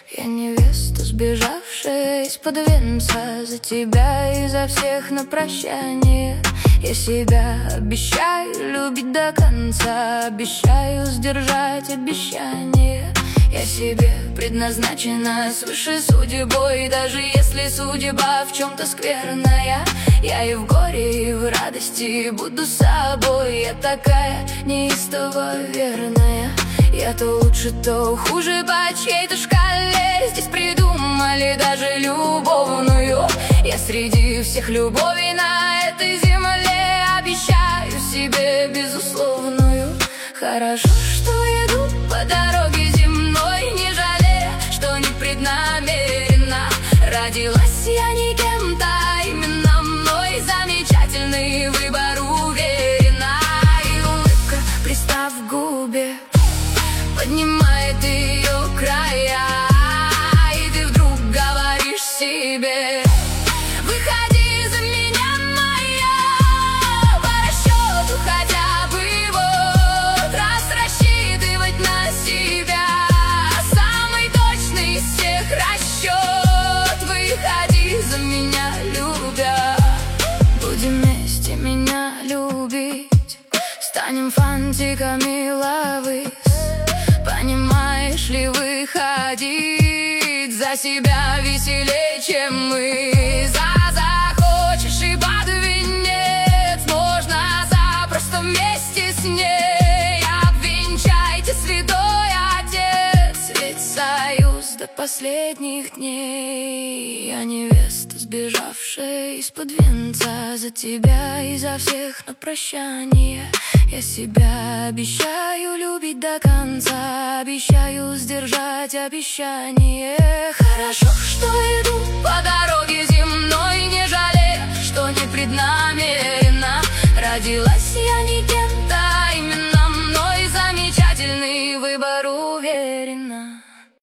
Я невеста, сбежавшая из-под венца, за тебя и за всех на прощание. Я себя обещаю любить до конца, обещаю сдержать обещание. Я себе предназначена свыше судьбой, даже если судьба в чем-то скверная. Я и в горе, и в радости буду собой. Я такая неистово верная. Я то лучше, то хуже по чьей-то шкале. Здесь придумали даже любовную. Я среди всех любовей на этой земле обещаю себе безусловную. Хорошо, что иду по дороге земной, не жалея, что непреднамеренно родилась я не кем-то, а именно мной. Замечательный выбор, уверена. И улыбка, пристав к губе, поднимает ее края. И ты вдруг говоришь себе: выходи за меня, моя, по расчету хотя бы вот раз рассчитывать на себя. Самый точный из всех расчет. Выходи за меня, любя. Будем вместе меня любить, станем фантиками ловить. Понимаешь ли, выходить за себя веселее, чем мы. Захочешь и под венец можно запросто вместе с ней. Обвенчайте, святой отец, ведь союз до последних дней. Я невеста, сбежавшая из-под венца, за тебя и за всех на прощание. Я себя обещаю любить до конца, обещаю сдержать обещание. Хорошо, что иду по дороге